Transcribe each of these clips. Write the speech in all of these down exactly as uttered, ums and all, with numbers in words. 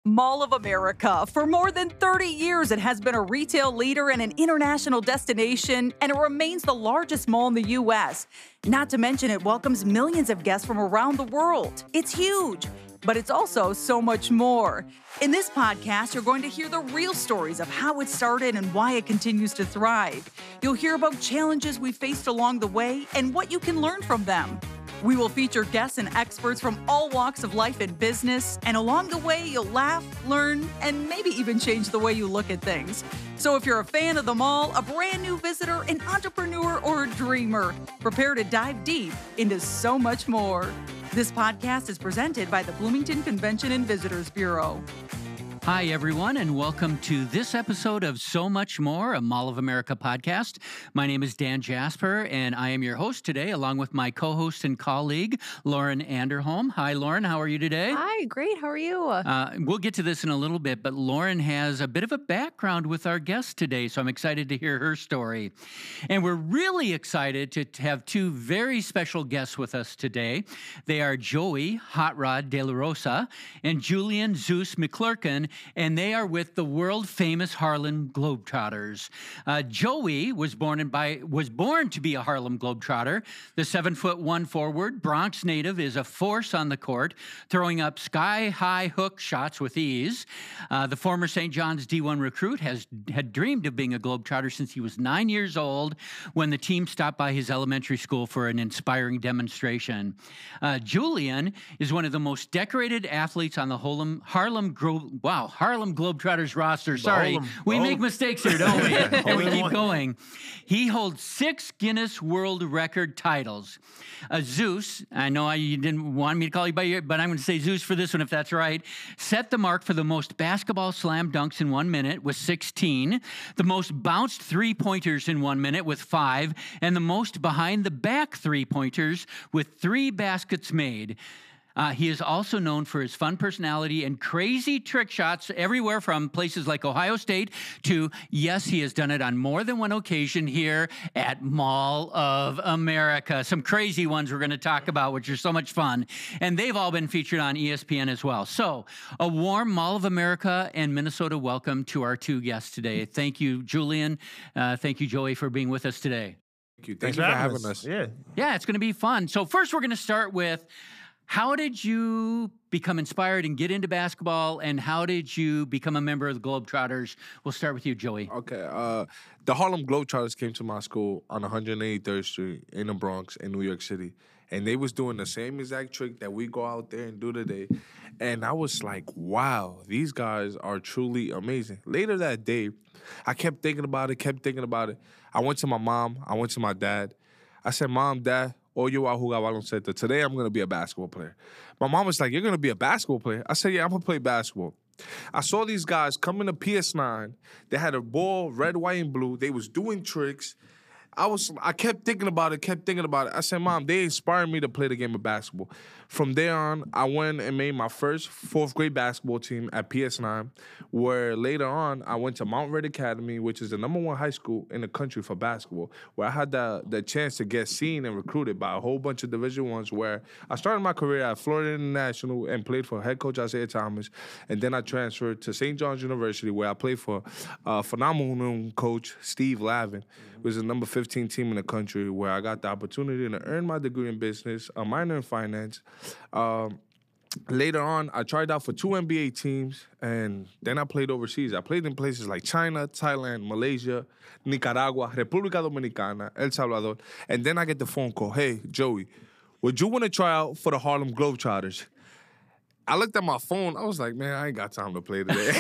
Mall of America. For more than thirty years, it has been a retail leader and an international destination, and it remains the largest mall in the U S. Not to mention, it welcomes millions of guests from around the world. It's huge, but it's also so much more. In this podcast, you're going to hear the real stories of how it started and why it continues to thrive. You'll hear about challenges we faced along the way and what you can learn from them. We will feature guests and experts from all walks of life and business, and along the way, you'll laugh, learn, and maybe even change the way you look at things. So if you're a fan of the mall, a brand new visitor, an entrepreneur, or a dreamer, prepare to dive deep into so much more. This podcast is presented by the Bloomington Convention and Visitors Bureau. Hi, everyone, and welcome to this episode of So Much More, a Mall of America podcast. My name is Dan Jasper, and I am your host today, along with my co-host and colleague, Lauren Anderholm. Hi, Lauren. How are you today? Hi, great. How are you? Uh, we'll get to this in a little bit, but Lauren has a bit of a background with our guest today, so I'm excited to hear her story. And we're really excited to have two very special guests with us today. They are Joey Hot Rod De La Rosa and Julian Zeus McClurkin, and they are with the world-famous Harlem Globetrotters. Uh, Joey was born in by was born to be a Harlem Globetrotter. The seven-foot-one forward, Bronx native, is a force on the court, throwing up sky-high hook shots with ease. Uh, the former Saint John's D one recruit has had dreamed of being a Globetrotter since he was nine years old when the team stopped by his elementary school for an inspiring demonstration. Uh, Julian is one of the most decorated athletes on the Harlem, Harlem Glo- wow, Harlem Globetrotters roster. Sorry, Harlem, we Harlem. make mistakes here, don't we? And we Harlem keep one. going. He holds six Guinness World Record titles. Uh, Zeus, I know I, you didn't want me to call you by your, but I'm going to say Zeus for this one if that's right, set the mark for the most basketball slam dunks in one minute with sixteen, the most bounced three-pointers in one minute with five, and the most behind-the-back three-pointers with three baskets made. Uh, he is also known for his fun personality and crazy trick shots everywhere from places like Ohio State to, yes, he has done it on more than one occasion here at Mall of America. Some crazy ones we're going to talk about, which are so much fun. And they've all been featured on E S P N as well. So a warm Mall of America and Minnesota welcome to our two guests today. Thank you, Julian. Uh, thank you, Joey, for being with us today. Thank you. Thanks Thank you for for having having us. us. Yeah. Yeah, it's going to be fun. So first we're going to start with, how did you become inspired and get into basketball, and how did you become a member of the Globetrotters? We'll start with you, Joey. Okay. Uh, the Harlem Globetrotters came to my school on one hundred eighty-third Street in the Bronx in New York City. And they was doing the same exact trick that we go out there and do today. And I was like, wow, these guys are truly amazing. Later that day, I kept thinking about it, kept thinking about it. I went to my mom. I went to my dad. I said, Mom, Dad, hoy yo voy a jugar baloncesto. Today I'm going to be a basketball player. My mom was like, you're going to be a basketball player? I said, yeah, I'm going to play basketball. I saw these guys coming to P S nine. They had a ball, red, white, and blue. They was doing tricks. I was, I kept thinking about it, kept thinking about it. I said, Mom, they inspired me to play the game of basketball. From there on, I went and made my first fourth grade basketball team at P S nine, where later on, I went to Mount Red Academy, which is the number one high school in the country for basketball, where I had the, the chance to get seen and recruited by a whole bunch of Division Ones, where I started my career at Florida International and played for head coach Isaiah Thomas, and then I transferred to Saint John's University, where I played for uh, phenomenal coach Steve Lavin, who was the number fifteen team in the country, where I got the opportunity to earn my degree in business, a minor in finance. Um, later on, I tried out for two N B A teams, and then I played overseas. I played in places like China, Thailand, Malaysia, Nicaragua, República Dominicana, El Salvador. And then I get the phone call, hey, Joey, would you want to try out for the Harlem Globetrotters? I looked at my phone. I was like, man, I ain't got time to play today. You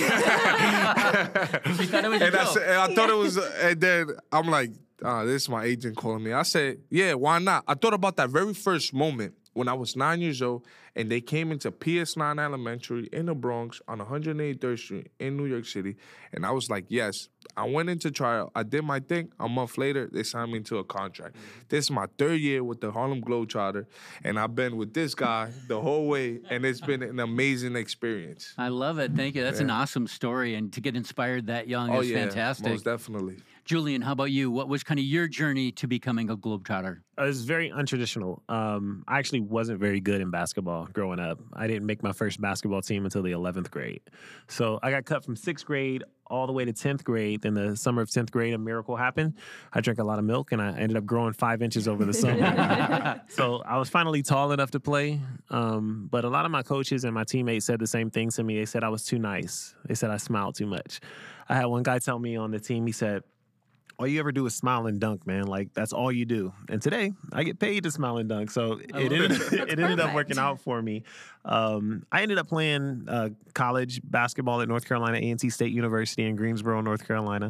thought it was a and, I joke. said, and I thought it was, and then I'm like, ah, this is my agent calling me. I said, yeah, why not? I thought about that very first moment when I was nine years old, and they came into P S nine Elementary in the Bronx on one hundred eighty-third Street in New York City, and I was like, yes. I went into trial. I did my thing. A month later, they signed me into a contract. This is my third year with the Harlem Globetrotter, and I've been with this guy the whole way, and it's been an amazing experience. I love it. Thank you. That's an Yeah. awesome story, and to get inspired that young Oh, is yeah, fantastic. most definitely. Julian, how about you? What was kind of your journey to becoming a Globetrotter? It was very untraditional. Um, I actually wasn't very good in basketball growing up. I didn't make my first basketball team until the eleventh grade. So I got cut from sixth grade all the way to tenth grade. Then the summer of tenth grade, a miracle happened. I drank a lot of milk, and I ended up growing five inches over the summer. So I was finally tall enough to play. Um, but a lot of my coaches and my teammates said the same things to me. They said I was too nice. They said I smiled too much. I had one guy tell me on the team, he said, all you ever do is smile and dunk, man. Like, that's all you do. And today, I get paid to smile and dunk. So it ended, it ended up working out for me. Um, I ended up playing uh, college basketball at North Carolina A and T State University in Greensboro, North Carolina.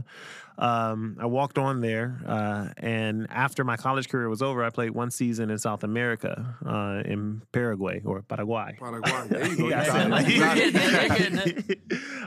Um, I walked on there, uh, and after my college career was over, I played one season in South America, uh, in Paraguay or Paraguay. Paraguay. There you go. Yeah, You got it. You got it.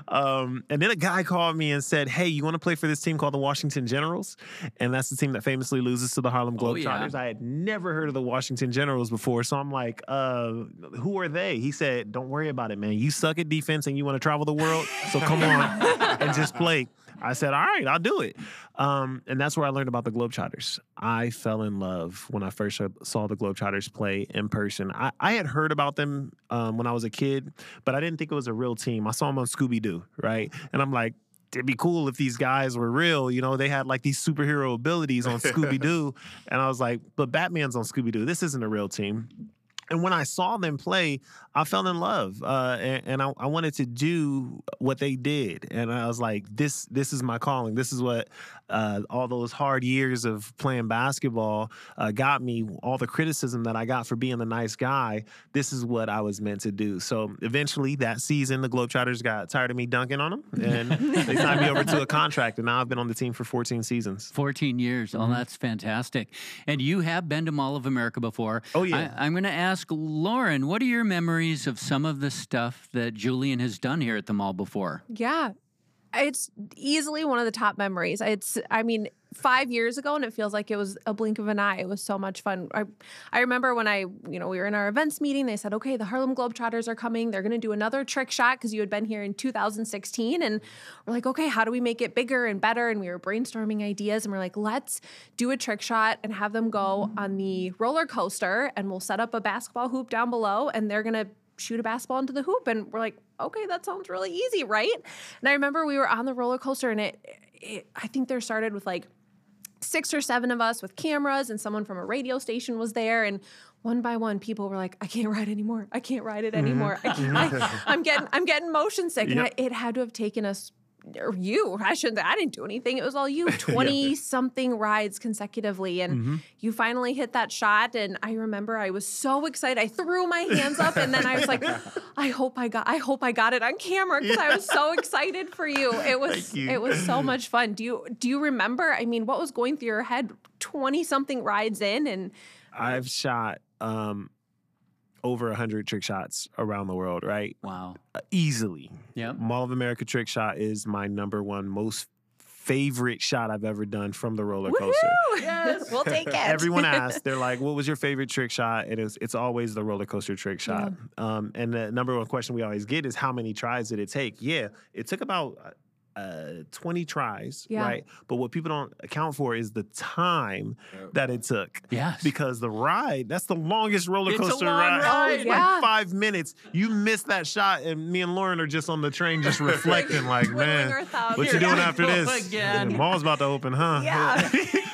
um, and then a guy called me and said, hey, you want to play for this team called the Washington Generals? And that's the team that famously loses to the Harlem Globetrotters. Oh, yeah. I had never heard of the Washington Generals before, so I'm like, uh, who are they? He said, don't worry about it, man. You suck at defense and you want to travel the world, so come on and just play. I said, all right, I'll do it. Um, and that's where I learned about the Globetrotters. I fell in love when I first saw the Globetrotters play in person. I, I had heard about them um, when I was a kid, but I didn't think it was a real team. I saw them on Scooby-Doo, right? And I'm like, it'd be cool if these guys were real. You know, they had like these superhero abilities on Scooby-Doo. And I was like, but Batman's on Scooby-Doo. This isn't a real team. And when I saw them play, I fell in love, uh, and, and I, I wanted to do what they did. And I was like, "This, this is my calling. This is what uh, all those hard years of playing basketball uh, got me. All the criticism that I got for being the nice guy. This is what I was meant to do." So eventually, that season, the Globetrotters got tired of me dunking on them, and they signed me over to a contract. And now I've been on the team for fourteen seasons. fourteen years. Oh, that's fantastic. And you have been to Mall of America before. Oh, yeah. I, I'm going to ask Lauren, what are your memories of some of the stuff that Julian has done here at the mall before? Yeah, it's easily one of the top memories. It's, I mean, five years ago, and it feels like it was a blink of an eye. It was so much fun. I, I remember when I, you know, we were in our events meeting, they said, okay, the Harlem Globetrotters are coming. They're going to do another trick shot because you had been here in two thousand sixteen. And we're like, okay, how do we make it bigger and better? And we were brainstorming ideas, and we're like, let's do a trick shot and have them go on the roller coaster, and we'll set up a basketball hoop down below, and they're going to shoot a basketball into the hoop. And we're like, okay, that sounds really easy, right? And I remember we were on the roller coaster, and it, it I think there started with like six or seven of us with cameras, and someone from a radio station was there. And one by one, people were like, I can't ride anymore. I can't ride it anymore. I can't, I, I'm getting, I'm getting motion sick. Yep. And I, it had to have taken us, or you, I shouldn't, I didn't do anything. It was all you, twenty something rides consecutively. And mm-hmm. you finally hit that shot. And I remember I was so excited. I threw my hands up, and then I was like, I hope I got, I hope I got it on camera, because I was so excited for you. It was, you. it was so much fun. Do you, do you remember, I mean, what was going through your head twenty something rides in? And I've shot, um, over one hundred trick shots around the world, right? Wow. Uh, easily. Yeah. Mall of America trick shot is my number one most favorite shot I've ever done from the roller coaster. Woo-hoo! Yes, we'll take it. Everyone asks, they're like, what was your favorite trick shot? And it's, it's always the roller coaster trick shot. Yeah. Um, and the number one question we always get is, how many tries did it take? Yeah, it took about Uh, twenty tries, yeah. right? But what people don't account for is the time yep. that it took. Yes. Because the ride, that's the longest roller coaster it's a long ride. ride. Oh, It's yeah. like five minutes. You miss that shot, and me and Lauren are just on the train just reflecting like, man, what you doing yeah. after this? Again. The mall's about to open, huh? Yeah.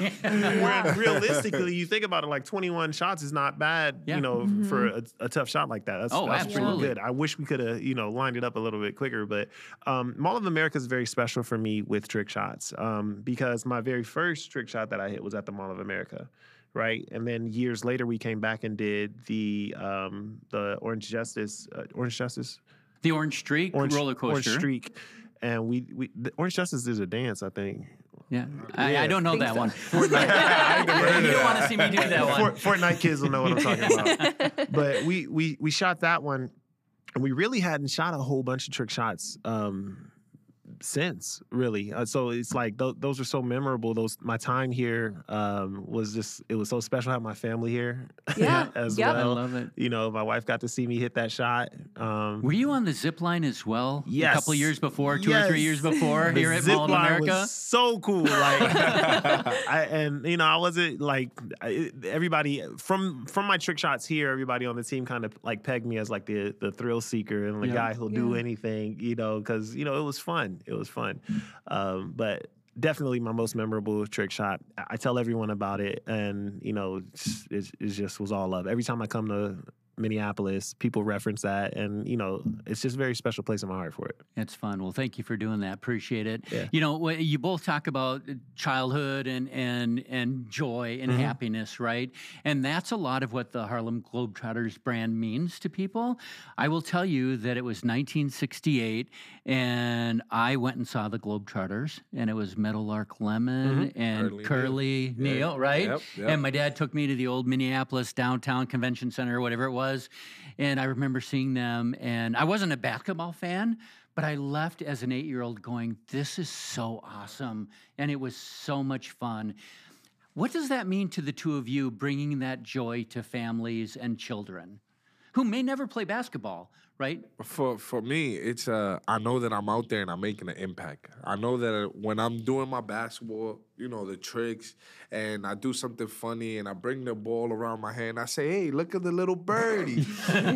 Where realistically, you think about it, like twenty-one shots is not bad, yeah. you know, mm-hmm. for a, a tough shot like that. That's, oh, that's absolutely. pretty good. I wish we could have, you know, lined it up a little bit quicker, but um, Mall of America is very special for me with trick shots um, because my very first trick shot that I hit was at the Mall of America, right? And then years later, we came back and did the um, the Orange Justice, uh, Orange Justice, the Orange Streak Orange, roller coaster, Orange Streak, and we we the Orange Justice is a dance, I think. Yeah, I, yeah. I don't know that so. one. Fortnite. I you don't want to see me do that one. Fort, Fortnite kids will know what I'm talking about. But we we we shot that one, and we really hadn't shot a whole bunch of trick shots um, since, really. Uh, so it's like th- those are so memorable. Those my time here um, was just it was so special. I have my family here Yeah. as Yep. well. I love it. You know, my wife got to see me hit that shot. Um, Were you on the zip line as well? Yes. A couple of years before, two or three Yes. years before, The here at zip Mall of line America? was so cool. Like, I, and you know, I wasn't like I, everybody from from my trick shots here. Everybody on the team kind of like pegged me as like the the thrill seeker and the Yeah. guy who'll do Yeah. anything. You know, because you know it was fun. It was fun, um, but. Definitely my most memorable trick shot. I I tell everyone about it, and you know, it's- it, it just was all love. Every time I come to Minneapolis, people reference that, and you know, it's just a very special place in my heart for it. It's fun. Well, thank you for doing that. Appreciate it. Yeah. You know, wh- you both talk about childhood and and and joy and Mhm. happiness, right? And that's a lot of what the Harlem Globetrotters brand means to people. I will tell you that it was nineteen sixty-eight, and I went and saw the Globetrotters, and it was Meadowlark Lemon and Curly Curly Neal. Neal, Yeah. right? Yep, yep. And my dad took me to the old Minneapolis downtown convention center or whatever it was. And I remember seeing them, and I wasn't a basketball fan, but I left as an eight-year-old going, this is so awesome, and it was so much fun. What does that mean to the two of you, bringing that joy to families and children who may never play basketball, right? For for me, it's uh, I know that I'm out there and I'm making an impact. I know that when I'm doing my basketball, you know, the tricks, and I do something funny and I bring the ball around my hand, I say, hey, look at the little birdie.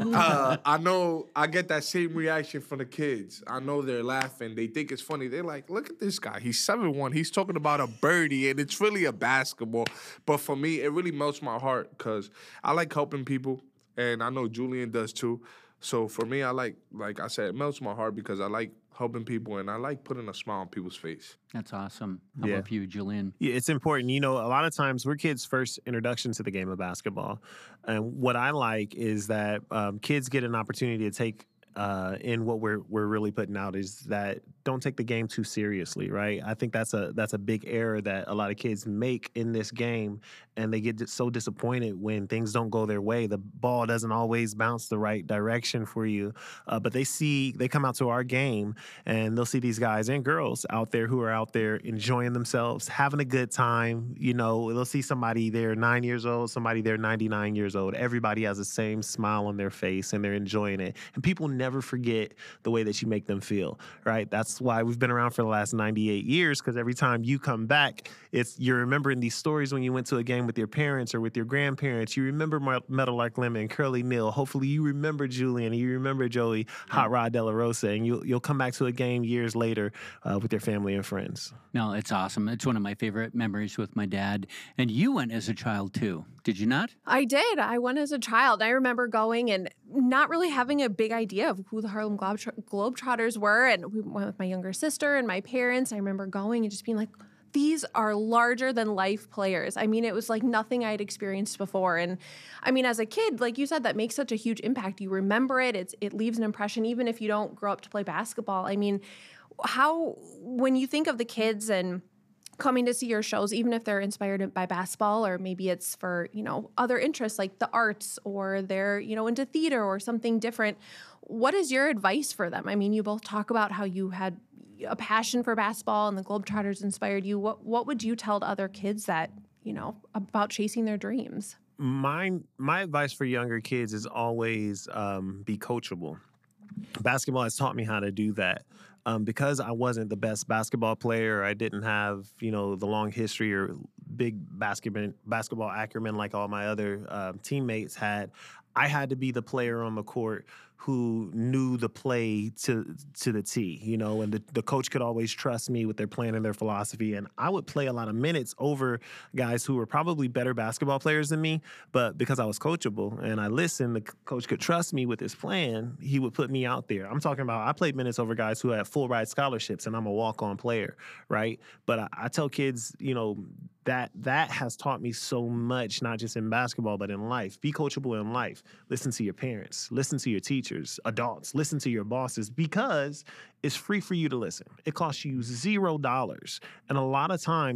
uh, I know I get that same reaction from the kids. I know they're laughing. They think it's funny. They're like, look at this guy. He's seven one. He's talking about a birdie, and it's really a basketball. But for me, it really melts my heart because I like helping people, and I know Julian does too. So for me, I like, like I said, it melts my heart because I like helping people and I like putting a smile on people's face. That's awesome. How Yeah. about you, Julian? Yeah, it's important. You know, a lot of times we're kids' first introduction to the game of basketball. And what I like is that um, kids get an opportunity to take uh, in what we're we're really putting out is that don't take the game too seriously, right? I think that's a that's a big error that a lot of kids make in this game, and they get so disappointed when things don't go their way. The ball doesn't always bounce the right direction for you, uh, but they see they come out to our game and they'll see these guys and girls out there who are out there enjoying themselves, having a good time. You know, they'll see somebody there nine years old, somebody there ninety-nine years old. Everybody has the same smile on their face and they're enjoying it. And people never forget the way that you make them feel, right? That's why we've been around for the last ninety-eight years, because every time you come back, it's you're remembering these stories when you went to a game with your parents or with your grandparents. You remember Mar- Meadowlark Lemon, Curly Neal. Hopefully you remember Julian and you remember Joey, Hot Rod De La Rosa, and you'll, you'll come back to a game years later uh, with your family and friends. No, it's awesome. It's one of my favorite memories with my dad. And you went as a child too, did you not? I did. I went as a child. I remember going and not really having a big idea of who the Harlem Globetrot- Globetrotters were. And we went with my younger sister and my parents. I remember going and just being like, these are larger than life players. I mean, it was like nothing I had experienced before. And I mean, as a kid, like you said, that makes such a huge impact. You remember it. It's, it leaves an impression, even if you don't grow up to play basketball. I mean, how, when you think of the kids and coming to see your shows, even if they're inspired by basketball, or maybe it's for, you know, other interests like the arts, or they're, you know, into theater or something different, what is your advice for them? I mean, you both talk about how you had a passion for basketball and the Globetrotters inspired you. What what would you tell to other kids that, you know, about chasing their dreams? My, my advice for younger kids is always um, be coachable. Basketball has taught me how to do that. Um, because I wasn't the best basketball player, I didn't have, you know, the long history or big basketball basketball acumen like all my other uh, teammates had. I had to be the player on the court who knew the play to to the T, you know, and the, the coach could always trust me with their plan and their philosophy. And I would play a lot of minutes over guys who were probably better basketball players than me, but because I was coachable and I listened, the coach could trust me with his plan, he would put me out there. I'm talking about I played minutes over guys who had full ride scholarships and I'm a walk-on player, right? But I, I tell kids, you know, that that has taught me so much, not just in basketball, but in life. Be coachable in life. Listen to your parents. Listen to your teachers, adults. Listen to your bosses, because it's free for you to listen. It costs you zero dollars. And a lot of times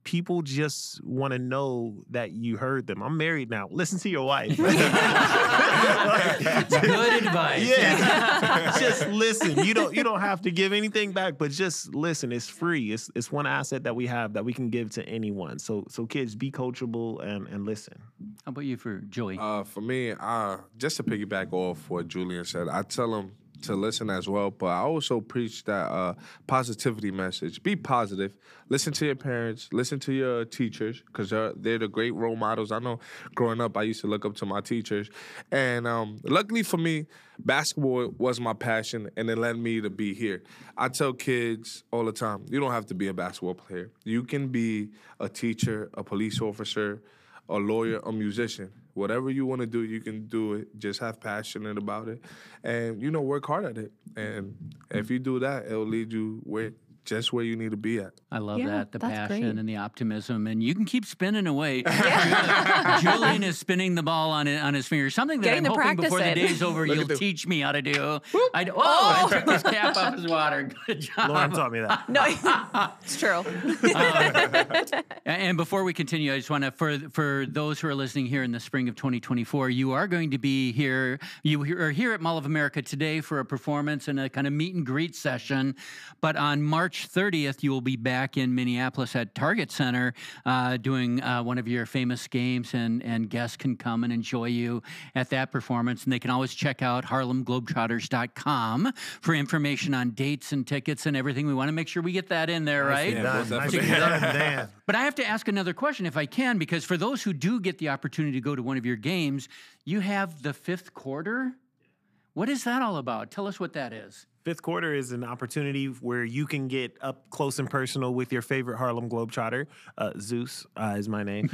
people just want to know that you heard them. I'm married now. Listen to your wife. Good advice. Yeah. Just listen. You don't you don't have to give anything back, but just listen. It's free. It's it's one asset that we have that we can give to anyone. So so kids, be coachable and, and listen. How about you for Joey? Uh, for me, uh, just to piggyback off what Julian said, I tell him to listen as well, but I also preach that uh, positivity message. Be positive. Listen to your parents. Listen to your teachers, because they're, they're the great role models. I know growing up, I used to look up to my teachers. And um, luckily for me, basketball was my passion, and it led me to be here. I tell kids all the time, you don't have to be a basketball player. You can be a teacher, a police officer, a lawyer, a musician. Whatever you want to do, you can do it. Just have passion about it, and you know, work hard at it. And if you do that, it'll lead you where just where you need to be at. I love Yeah, that, the that's passion great. and the optimism, and you can keep spinning away. Julian, Julian is spinning the ball on it, on his finger. Something that Getting I'm to hoping practice before the it. day's over, Look you'll at the- teach me how to do. I, oh, I took his cap off his water. Good job. Lauren taught me that. No, it's true. And before we continue, I just want to, for for those who are listening here in the spring of twenty twenty-four, you are going to be here. You are here at Mall of America today for a performance and a kind of meet and greet session. But on March thirtieth, you will be back in Minneapolis at Target Center uh, doing uh, one of your famous games, and, and guests can come and enjoy you at that performance. And they can always check out Harlem Globetrotters dot com for information on dates and tickets and everything. We want to make sure we get that in there, right? Nicely most done. Nicely definitely. done, Dan. But I have to ask another question if I can, because for those who do get the opportunity to go to one of your games, you have the fifth quarter. What is that all about? Tell us what that is. Fifth quarter is an opportunity where you can get up close and personal with your favorite Harlem Globetrotter. Uh, Zeus uh, is my name.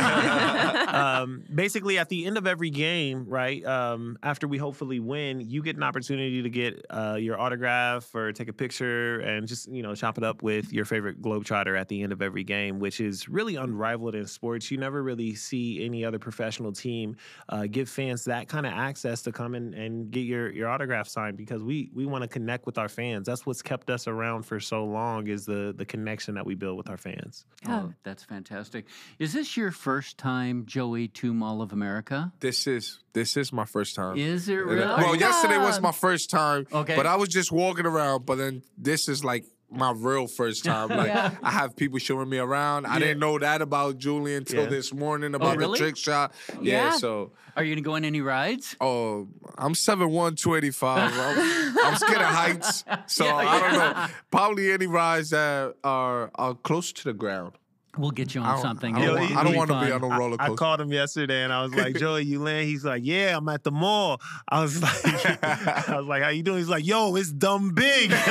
um, basically, at the end of every game, right, um, after we hopefully win, you get an opportunity to get uh, your autograph or take a picture and just, you know, chop it up with your favorite Globetrotter at the end of every game, which is really unrivaled in sports. You never really see any other professional team uh, give fans that kind of access to come in and get your, your autograph signed, because we, we want to connect connect with our fans. That's what's kept us around for so long, is the the connection that we build with our fans. Oh, that's fantastic. Is this your first time, Joey, to Mall of America? This is this is my first time. Is it really? Well, yesterday was my first time. Okay. But I was just walking around. But then this is like my real first time. Like Yeah. I have people showing me around. I didn't know that about Julian until Yeah. this morning about really? the trick shot. Yeah. Yeah. So. Are you going to go on any rides? Oh, I'm seven one, two eighty-five. I'm, I'm scared of heights. So Yeah, I don't yeah. know. Probably any rides that are, are close to the ground. We'll get you I on don't, something. I don't, Yo, want, he- I don't he want to be fun. on a roller I coaster. called him yesterday and I was like, Joey, you land? He's like, yeah, I'm at the mall. I was like, I was like, how you doing? He's like, yo, it's dumb big. Yo,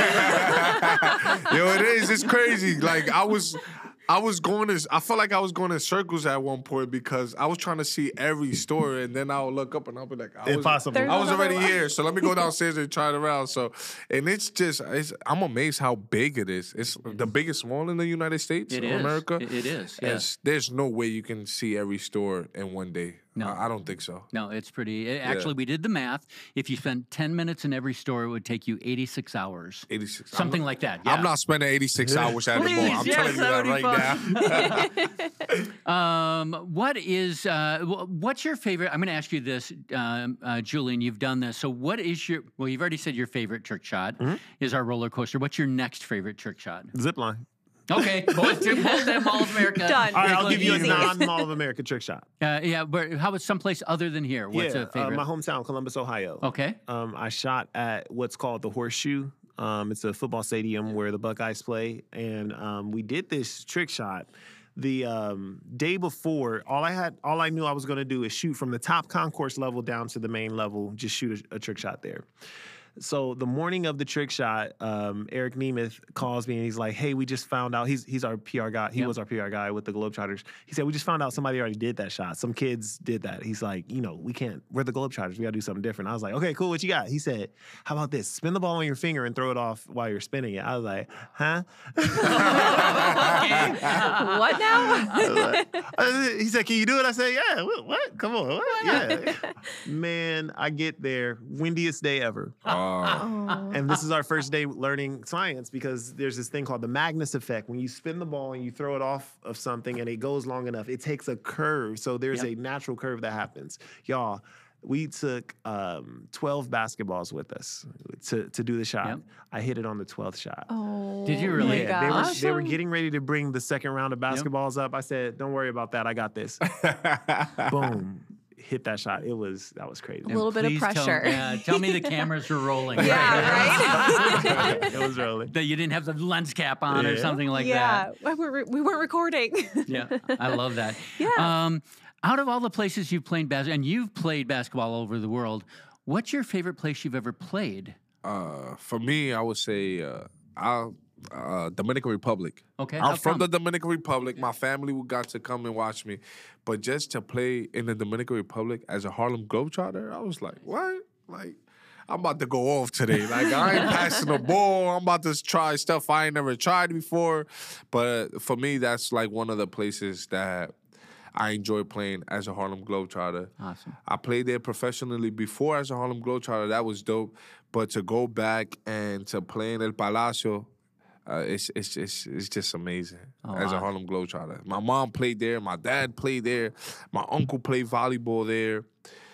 it is. It's crazy. Like I was, I was going to. I felt like I was going in circles at one point because I was trying to see every store, and then I'll look up and I'll be like, I was, Impossible. There's I was another already one. here, so let me go downstairs and try it around. So, and it's just, it's, I'm amazed how big it is. It's the biggest mall in the United States It of is. America. It- it is, yeah. It's- there's no way you can see every store in one day. No. I, I don't think so. No, it's pretty. It, actually, we did the math. If you spent ten minutes in every store, it would take you eighty-six hours. eighty-six. Something I'm, like that. Yeah. I'm not spending eighty-six hours at the Please, mall. I'm yeah, telling you that right now. Um, what is uh, wh- what's your favorite? I'm going to ask you this, um, uh, Julian. You've done this. So, what is your? Well, you've already said your favorite trick shot is our roller coaster. What's your next favorite trick shot? Zip line. Okay, both both them Mall of America. Done. All right, Make I'll it give you a easy. non-Mall of America trick shot. Uh, yeah, but how about someplace other than here? What's yeah, a favorite? Uh, my hometown, Columbus, Ohio. okay. Um, I shot at what's called the Horseshoe. Um, it's a football stadium where the Buckeyes play, and um, we did this trick shot. The um, day before, all I had, all I knew I was going to do is shoot from the top concourse level down to the main level, just shoot a, a trick shot there. So the morning of the trick shot, um, Eric Nemeth calls me and he's like, "Hey, we just found out." He's he's our P R guy. He Yep. was our P R guy with the Globetrotters. He said, "We just found out somebody already did that shot. Some kids did that." He's like, "You know, we can't. We're the Globetrotters. We got to do something different." I was like, "Okay, cool. What you got?" He said, "How about this? Spin the ball on your finger and throw it off while you're spinning it." I was like, "Huh?" What now? Uh, he said, "Can you do it?" I said, "Yeah." What? what? Come on. What? Yeah. Man, I get there, windiest day ever. Oh, Oh. And this is our first day learning science because there's this thing called the Magnus effect. When you spin the ball and you throw it off of something and it goes long enough, it takes a curve. So there's Yep. a natural curve that happens. Y'all, we took um, twelve basketballs with us to, to do the shot. Yep. I hit it on the twelfth shot. Oh. Did you my really? Yeah, they were, gosh. they were getting ready to bring the second round of basketballs up. I said, don't worry about that. I got this. Boom. Hit that shot. It was, that was crazy. A little bit of Please tell- pressure. yeah, tell me the cameras were rolling. Yeah, right? It was rolling. That you didn't have the lens cap on or Yeah. something like yeah, we weren't, we weren't recording. that. Yeah, I love that. Yeah. Um, out of all the places you've played basketball, and you've played basketball all over the world, what's your favorite place you've ever played? Uh, for me, I would say uh, I'll, uh, Dominican Republic. Okay, how I'm from come? the Dominican Republic. My family got to come and watch me, but just to play in the Dominican Republic as a Harlem Globetrotter, I was like, what? Like, I'm about to go off today. Like, I ain't passing the ball. I'm about to try stuff I ain't never tried before. But for me, that's like one of the places that I enjoy playing as a Harlem Globetrotter. Awesome. I played there professionally before as a Harlem Globetrotter. That was dope. But to go back and to play in El Palacio, uh, it's it's just it's just amazing Oh, as a wow. Harlem Globetrotter. My mom played there. My dad played there. My uncle played volleyball there.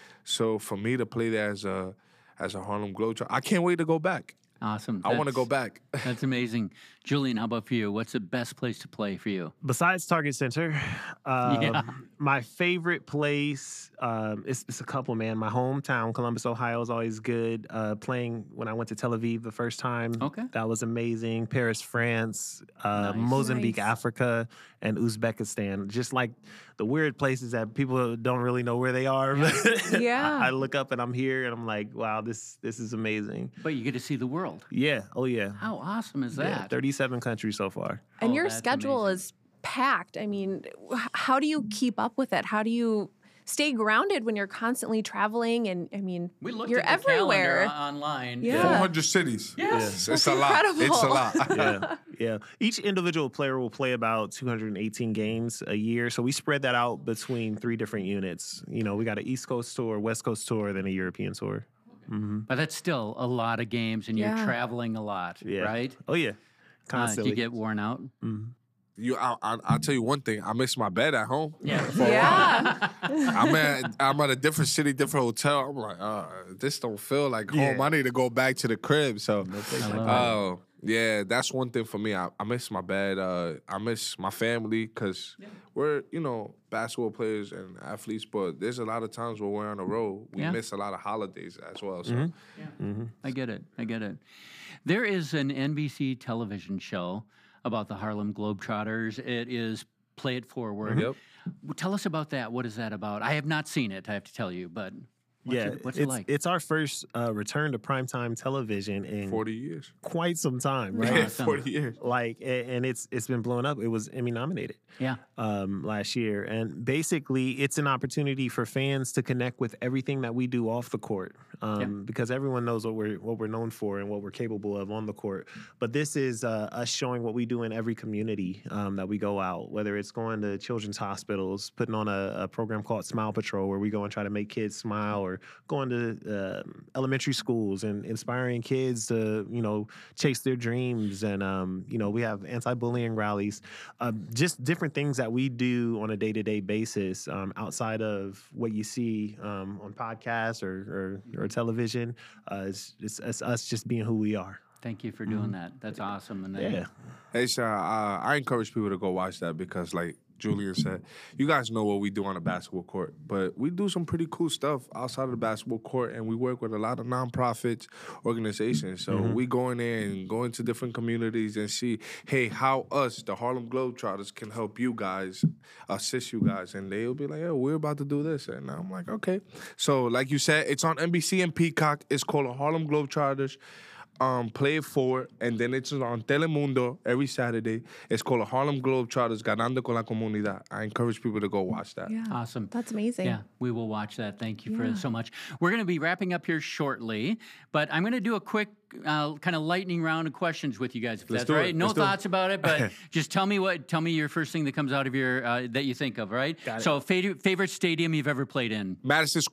So for me to play there as a as a Harlem Globetrotter, I can't wait to go back. Awesome. I want to That's- go back. That's amazing. Julian, how about for you? What's the best place to play for you? Besides Target Center, um, Yeah. my favorite place, um, it's, it's a couple, man. My hometown, Columbus, Ohio, is always good. Uh, playing when I went to Tel Aviv the first time, Okay. that was amazing. Paris, France, uh, Nice. Mozambique, Nice. Africa, and Uzbekistan. Just like the weird places that people don't really know where they are. but Yeah. I, I look up and I'm here and I'm like, wow, this this is amazing. But you get to see the world. Yeah. Oh, yeah. How awesome is Yeah, that? thirty-seven countries so far. And Oh, your that's schedule amazing. is packed. I mean, h- how do you keep up with it? How do you stay grounded when you're constantly traveling? And I mean, We looked you're at the everywhere. calendar on- online. Yeah. four hundred cities. Yes. It's, it's That's a lot. It's a incredible. lot. yeah, yeah. Each individual player will play about two hundred eighteen games a year. So we spread that out between three different units. You know, we got an East Coast tour, West Coast tour, then a European tour. hmm But that's still a lot of games, and you're Yeah. traveling a lot, Yeah. right? Oh, yeah. Uh, do Constantly. you get worn out? Mhm. You, I, I, I'll tell you one thing. I miss my bed at home. Yeah. For a while. Yeah. I'm at I'm at a different city, different hotel. I'm like, uh, this don't feel like home. Yeah. I need to go back to the crib. So, place I like love that. oh yeah, that's one thing for me. I, I miss my bed. Uh, I miss my family because we're you know basketball players and athletes, but there's a lot of times where we're on the road. We Yeah. miss a lot of holidays as well. So Mm-hmm. I get it. I get it. There is an N B C television show about the Harlem Globetrotters. It is Play It Forward. yep. W- Tell us about that. What is that about? I have not seen it, I have to tell you, but what's yeah, it, what's it's, it like? it's our first uh, return to primetime television in Forty years. quite some time, right? Yeah, Awesome. forty years. Like, a- and it's it's been blown up. It was Emmy nominated. Yeah. um, last year. And basically, it's an opportunity for fans to connect with everything that we do off the court, um, Yeah. because everyone knows what we're what we're known for and what we're capable of on the court. But this is uh, us showing what we do in every community um, that we go out, whether it's going to children's hospitals, putting on a, a program called Smile Patrol, where we go and try to make kids smile, or going to uh, elementary schools and inspiring kids to, you know, chase their dreams. And, um, you know, we have anti-bullying rallies, uh, just different things that we do on a day-to-day basis um, outside of what you see um, on podcasts or, or, or television. Uh, it's, it's, it's us just being who we are. Thank you for doing that. That's awesome. And then, Yeah. Hey, so, uh, I encourage people to go watch that because, like Julian said, you guys know what we do on a basketball court, but we do some pretty cool stuff outside of the basketball court, and we work with a lot of nonprofits organizations. So we go in there and go into different communities and see, hey, how us, the Harlem Globetrotters, can help you guys, assist you guys, and they'll be like, oh, we're about to do this, and I'm like, okay. So, like you said, it's on N B C and Peacock. It's called the Harlem Globetrotters. Um, Play It Forward, and then it's on Telemundo every Saturday. It's called Harlem Globetrotters Ganando con la Comunidad. I encourage people to go watch that. Yeah. Awesome. That's amazing. Yeah, we will watch that. Thank you for Yeah. it so much. We're going to be wrapping up here shortly, but I'm going to do a quick uh, kind of lightning round of questions with you guys, if Let's that's do right. it. No Let's do it. thoughts about it, but just tell me what. Tell me your first thing that comes out of your uh, that you think of. Right. Got it. So, favorite favorite stadium you've ever played in? Madison Square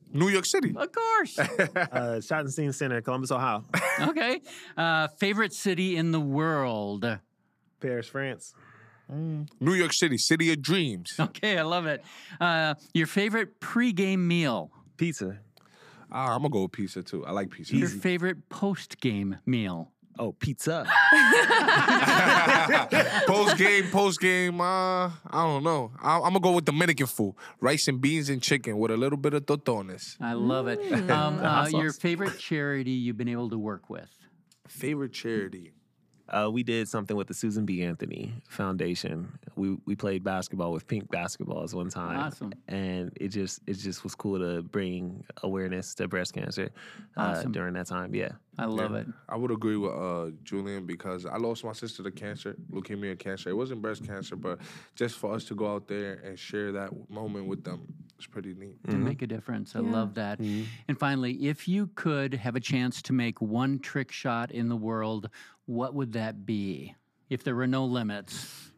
New York City. Of course. Uh, Schottenstein Center, Columbus, Ohio. Okay. Uh, favorite city in the world? Paris, France. New York City, city of dreams. Okay, I love it. Uh, your favorite pregame meal? Pizza. Ah, I'm gonna go with pizza too. I like pizza. Your favorite postgame meal? Oh, pizza. Post game, post game. Uh, I don't know. I, I'm gonna go with Dominican food: rice and beans and chicken with a little bit of totones. I love it. Mm. Um, uh, hot your sauce. favorite charity you've been able to work with? Favorite charity? Uh, we did something with the Susan B. Anthony Foundation. We we played basketball with pink basketballs one time. Awesome. And it just it just was cool to bring awareness to breast cancer uh, Awesome. during that time. Yeah. I love Yeah. it. I would agree with uh, Julian because I lost my sister to cancer, leukemia cancer. It wasn't breast cancer, but just for us to go out there and share that moment with them, it's pretty neat. To make a difference. I Yeah. love that. And finally, if you could have a chance to make one trick shot in the world, what would that be if there were no limits?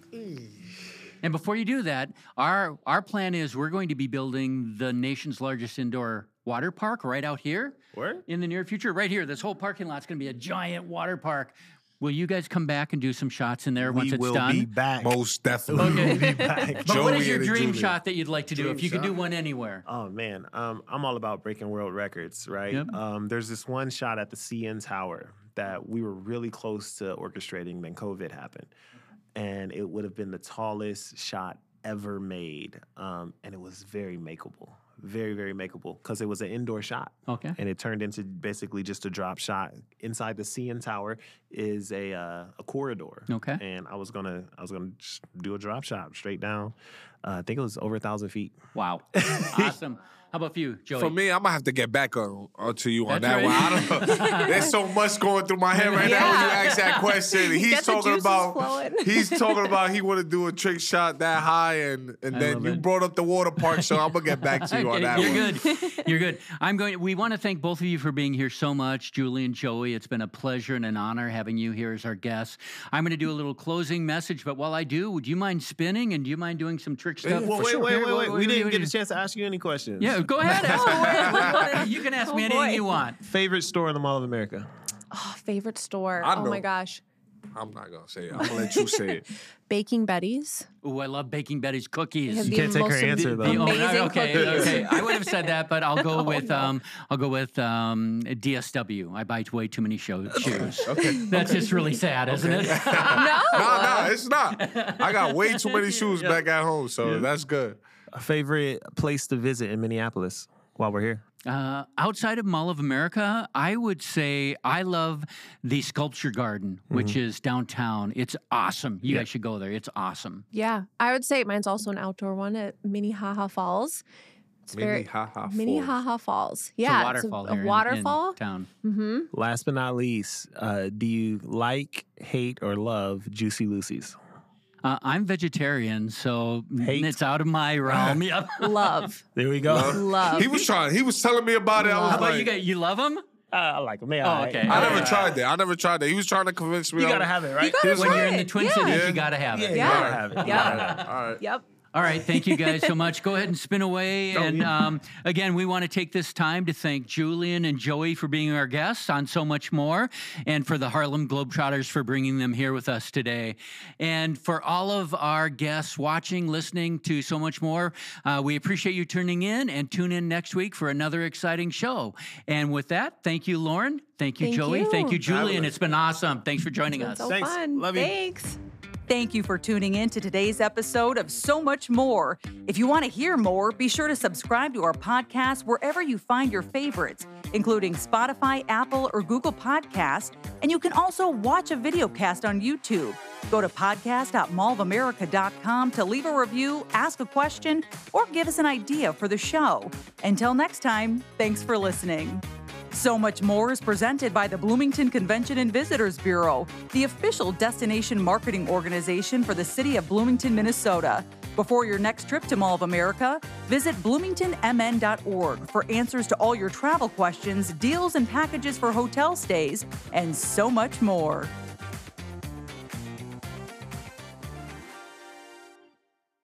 And before you do that, our our plan is we're going to be building the nation's largest indoor water park right out here Where? in the near future. Right here, this whole parking lot's going to be a giant water park. Will you guys come back and do some shots in there once we it's will done? be back. Most definitely. We will be back. But what is Joey your and dream Julian. shot that you'd like to do Dream if you could do shot? one anywhere? Oh man, um, I'm all about breaking world records, right? Yep. Um, there's this one shot at the C N Tower that we were really close to orchestrating. Then COVID happened, and it would have been the tallest shot ever made, um, and it was very makeable, very very makeable because it was an indoor shot. Okay. And it turned into basically just a drop shot. Inside the C N Tower is a uh, a corridor. Okay. And I was gonna I was gonna just do a drop shot straight down. Uh, I think it was over a thousand feet. Wow. Awesome. How about you, Joey? For me, I'm gonna have to get back on, on to you on That's that right. one. I don't know. There's so much going through my head right now when you Yeah. ask that question. He's Get the talking juices about flowing. he's talking about he want to do a trick shot that high, and and I then love you it. brought up the water park, so I'm gonna get back to you on Okay, that You're one. good. You're good. I'm going. We want to thank both of you for being here so much, Julie and Joey. It's been a pleasure and an honor having you here as our guests. I'm going to do a little closing message, but while I do, would you mind spinning and do you mind doing some trick stuff? Yeah, Well, for wait, sure. wait, Here, wait, what- wait. what We do you didn't get a do? chance to ask you any questions. Yeah, go ahead. Ask away. You can ask me Oh, anything boy. you want. Favorite store in the Mall of America? Oh, favorite store. I Oh know. my gosh. I'm not gonna say it. I'm gonna let you say it. Baking Betty's. Ooh, I love Baking Betty's cookies. Have You the can't take her most answer, am- though. The- oh, Amazing okay, cookies. okay. I would have said that, but I'll go Oh, with no. um, I'll go with um, D S W. I buy way too many show- shoes. Okay. That's just really sad, isn't it? No. No, no, it's not. I got way too many shoes back at home, so that's good. A favorite place to visit in Minneapolis while we're here? Uh, outside of Mall of America, I would say I love the Sculpture Garden, which is downtown. It's awesome. You Yeah. guys should go there. It's awesome. Yeah, I would say mine's also an outdoor one at Minnehaha Falls. It's Mini very haha. Minnehaha Falls. It's Yeah, a waterfall a, here in- waterfall. in town. Mm-hmm. Last but not least, uh, do you like, hate, or love Juicy Lucy's? Uh, I'm vegetarian, so Hate. it's out of my realm. Yep. Love, There we go. love. He was trying. He was telling me about it. I was How about like, you guys? You love them? Uh, I like them. Yeah, Oh, all right. okay. I never Yeah. tried that. I never tried that. He was trying to convince me. You I gotta was- have it, right? gotta Here's When what- you're in the Right. Twin Yeah. Cities, Yeah. you got to have Yeah, it. you Yeah. gotta have it. You Yeah. gotta have it. All right. Yep. All right, thank you guys so much. Go ahead and spin away. Oh, And yeah. um, again, we want to take this time to thank Julian and Joey for being our guests on So Much More, and for the Harlem Globetrotters for bringing them here with us today. And for all of our guests watching, listening to So Much More, uh, we appreciate you tuning in, and tune in next week for another exciting show. And with that, thank you, Lauren. Thank you, Thank Joey. you. Thank you, Julian. Fabulous. It's been awesome. Thanks for joining It's us. so Thanks. fun. Love you. Thanks. Thank you for tuning in to today's episode of So Much More. If you want to hear more, be sure to subscribe to our podcast wherever you find your favorites, including Spotify, Apple, or Google Podcasts. And you can also watch a video cast on YouTube. Go to podcast dot mall of america dot com to leave a review, ask a question, or give us an idea for the show. Until next time, thanks for listening. So Much More is presented by the Bloomington Convention and Visitors Bureau, the official destination marketing organization for the city of Bloomington, Minnesota. Before your next trip to Mall of America, visit bloomington m n dot org for answers to all your travel questions, deals and packages for hotel stays, and so much more.